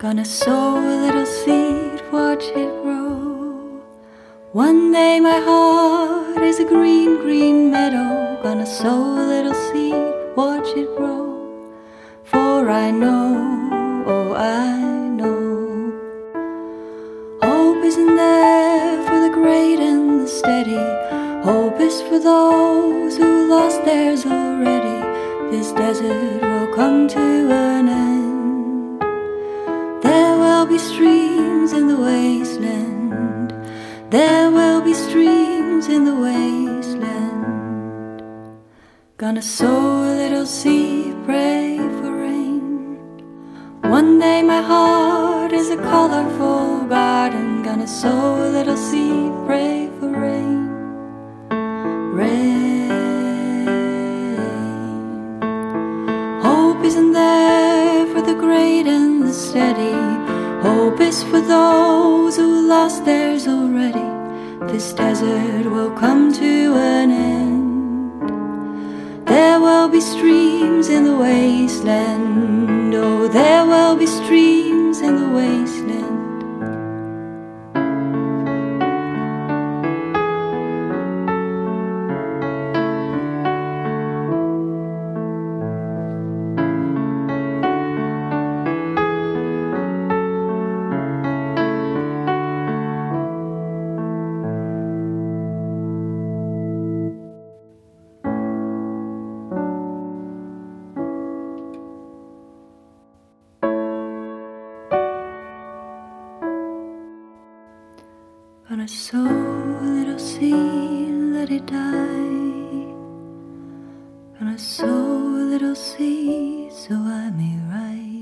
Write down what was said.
Gonna sow a little seed, watch it grow. One day my heart is a green, green meadow. Gonna sow a little seed, watch it grow. For I know, oh I know, hope isn't there for the great and the steady. Hope is for those who lost theirs already. This desert will come to an end. There will be streams in the wasteland. There will be streams in the wasteland. Gonna sow a little seed, pray for rain. One day my heart is a colorful garden. Gonna sow a little seed, pray for rain. Hope isn't there for the great and the steady. Hope is for those who lost theirs already. This desert will come to an end. There will be streams in the wasteland. Oh, there will be streams in the wasteland. Gonna sow a little seed, let it die. Gonna sow a little seed so I may rise.